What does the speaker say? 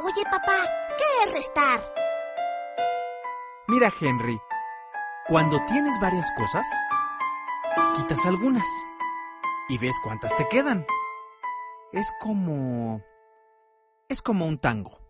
Oye, papá, ¿qué es restar? Mira, Henry, cuando tienes varias cosas, quitas algunas y ves cuántas te quedan. Es como un tango.